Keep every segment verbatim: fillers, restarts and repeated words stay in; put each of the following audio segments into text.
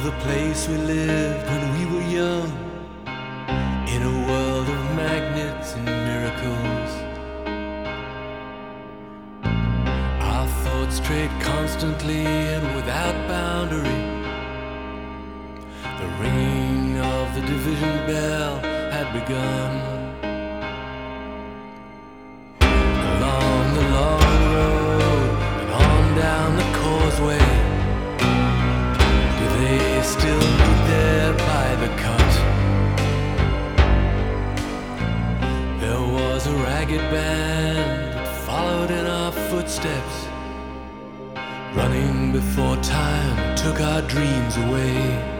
the place we lived when we were young, in a world of magnets and miracles. Our thoughts strayed constantly and without boundary. The ringing of the division bell had begun. Along the long road and on down the causeway, do they still meet there by the cut? There was a ragged band that followed in our footsteps, running before time took our dreams away,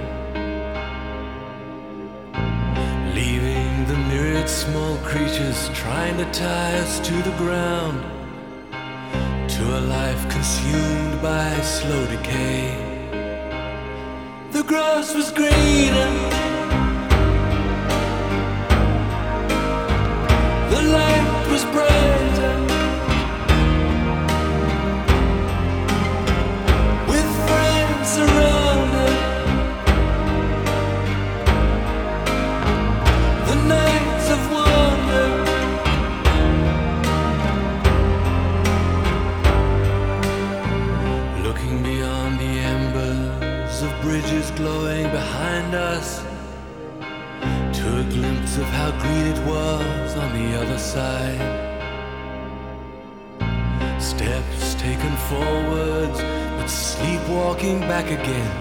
leaving the myriad small creatures trying to tie us to the ground, to a life consumed by slow decay. The grass was greener, the light was brighter, with friends around us. The nights of wonder, looking beyond the embers of bridges glowing behind us, to a glimpse of how green it was on the other side. Steps taken forwards, but sleepwalking back again,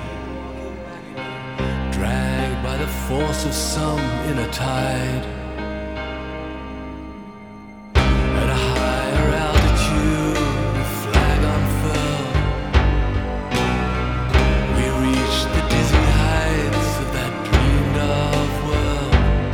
dragged by the force of some inner tide. At a higher altitude, with flag unfurled, we reached the dizzy heights of that dreamed of world.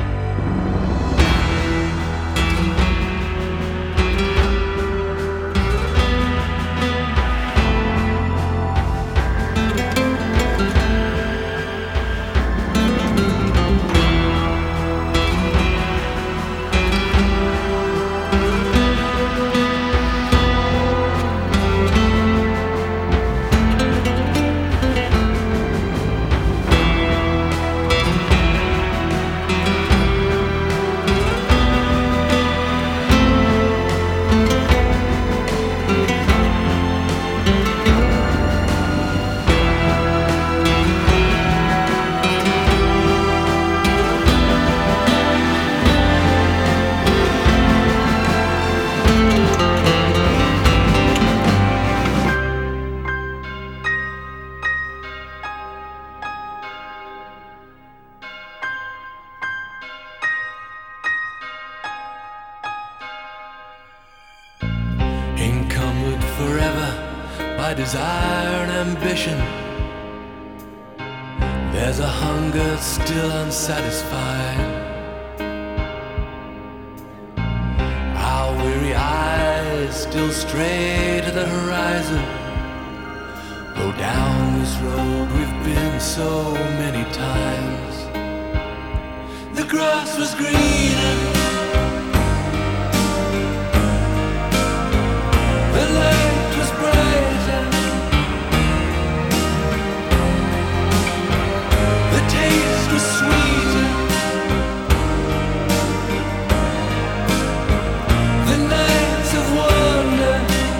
Encumbered forever by desire and ambition, there's a hunger still unsatisfied. Our weary eyes still stray to the horizon, though down this road we've been so many times. The grass was greener, the light was brighter, the taste was sweeter, the nights of wonder,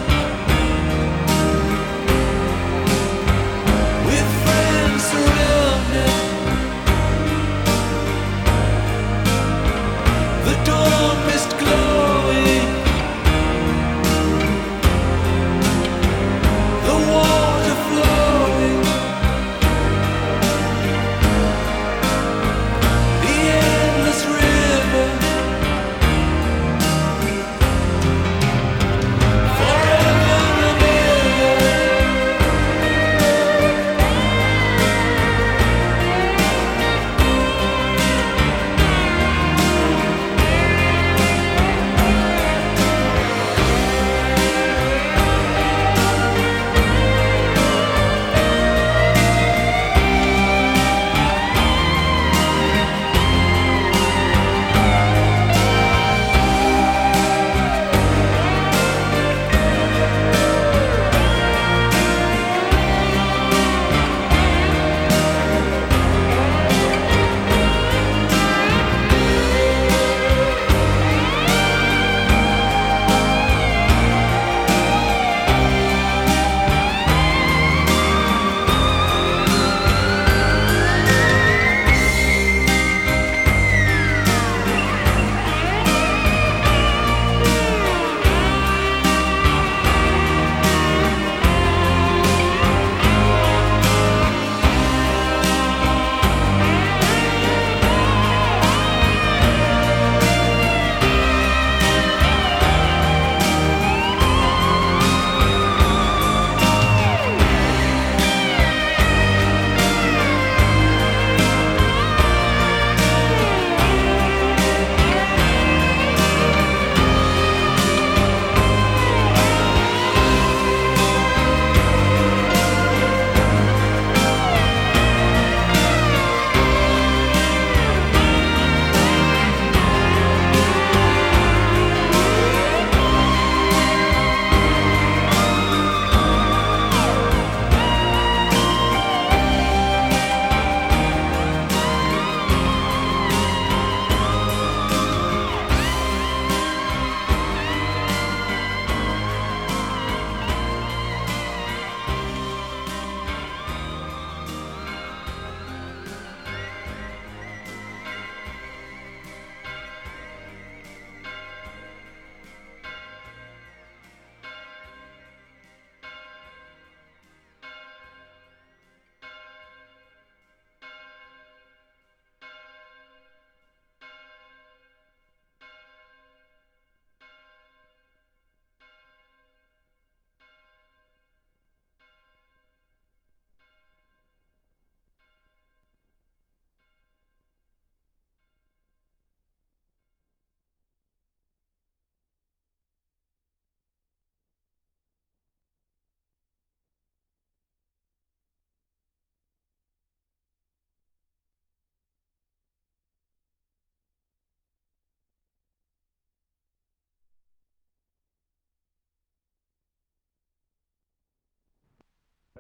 with friends surrounded, the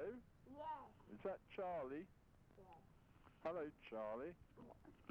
Hello? Yes. Is that Charlie? Yes. Hello, Charlie.